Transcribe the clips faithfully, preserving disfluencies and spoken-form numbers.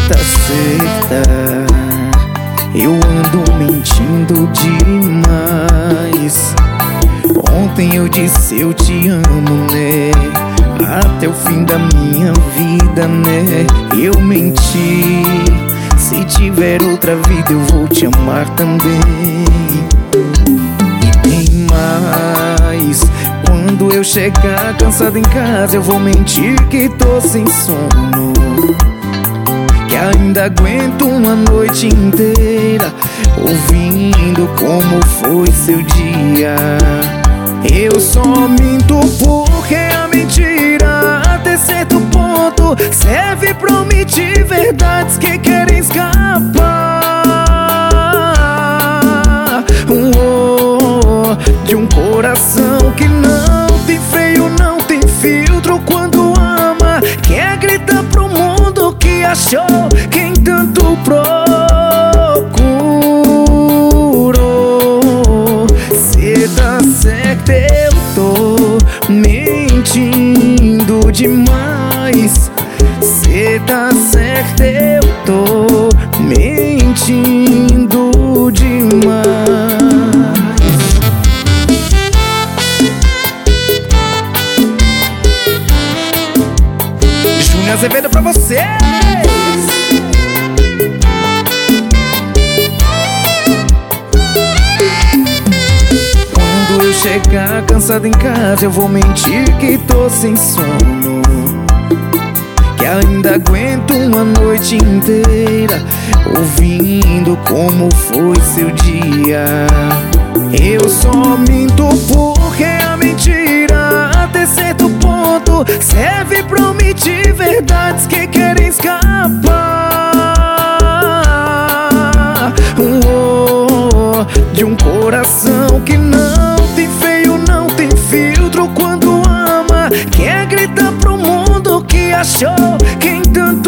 tá certa. Eu ando mentindo demais. Ontem eu disse eu te amo, né? Até o fim da minha vida, né? Eu menti. Se tiver outra vida eu vou te amar também. E tem mais. Quando eu chegar cansado em casa eu vou mentir que tô sem sono, que ainda aguento uma noite inteira ouvindo como foi seu dia. Eu só minto porque a mentira até certo ponto serve pra omitir verdades que querem escapar. Oh, de um coração que não tem freio, não tem filtro quando ama, quer gritar pro mundo que achou quem tanto procurou. Cê tá certo, eu tô mentindo demais. Cê tá certo, eu tô mentindo demais. Júnior Azevedo pra vocês. Quando eu chegar cansado em casa eu vou mentir que tô sem sono, que ainda aguento uma noite inteira ouvindo como foi seu dia. Eu só minto porque a mentira até certo ponto serve pra omitir verdades que querem escapar. Oh, de um coração que não tem freio, não tem filtro quando ama, quer gritar pro mundo que achou quem tanto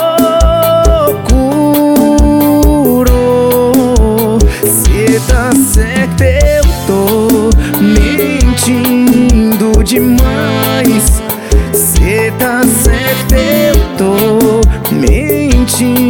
procurou. Cê tá certo, eu tô mentindo demais. Cê tá certo, eu tô mentindo.